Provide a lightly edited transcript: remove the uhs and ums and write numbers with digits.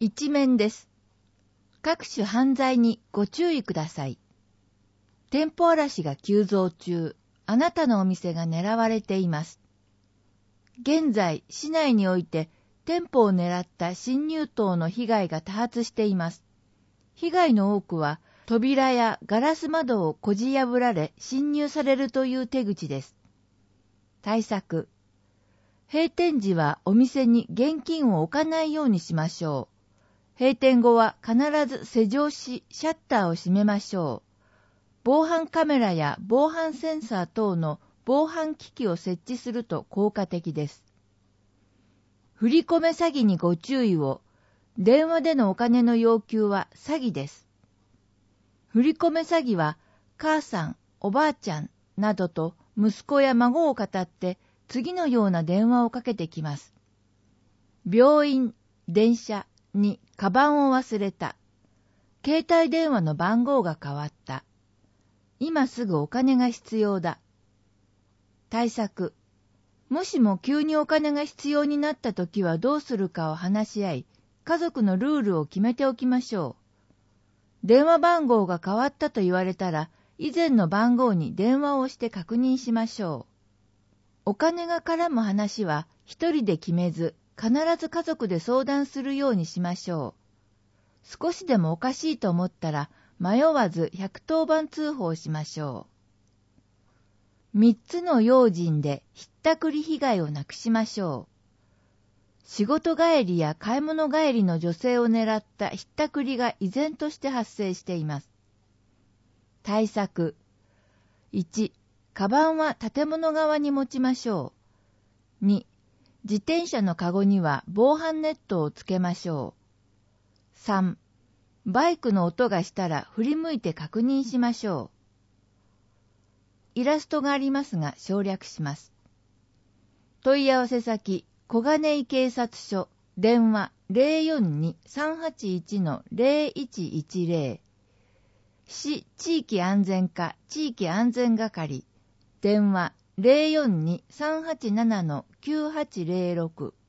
一面です。各種犯罪にご注意ください。店舗荒らしが急増中、あなたのお店が狙われています。現在、市内において店舗を狙った侵入等の被害が多発しています。被害の多くは、扉やガラス窓をこじ破られ侵入されるという手口です。対策。閉店時はお店に現金を置かないようにしましょう。閉店後は必ず施錠し、シャッターを閉めましょう。防犯カメラや防犯センサー等の防犯機器を設置すると効果的です。振り込め詐欺にご注意を。電話でのお金の要求は詐欺です。振り込め詐欺は、母さん、おばあちゃんなどと息子や孫を語って次のような電話をかけてきます。病院、電車にカバンを忘れた。携帯電話の番号が変わった。今すぐお金が必要だ。対策。もしも急にお金が必要になったときはどうするかを話し合い、家族のルールを決めておきましょう。電話番号が変わったと言われたら、以前の番号に電話をして確認しましょう。お金が絡む話は一人で決めず、必ず家族で相談するようにしましょう。少しでもおかしいと思ったら、迷わず110番通報しましょう。3つの用心でひったくり被害をなくしましょう。仕事帰りや買い物帰りの女性を狙ったひったくりが依然として発生しています。対策。1、カバンは建物側に持ちましょう。2、自転車のカゴには防犯ネットをつけましょう。3、バイクの音がしたら振り向いて確認しましょう。イラストがありますが省略します。問い合わせ先、小金井警察署、電話 042-381-0110、市地域安全課地域安全係、電話 042-387-9806、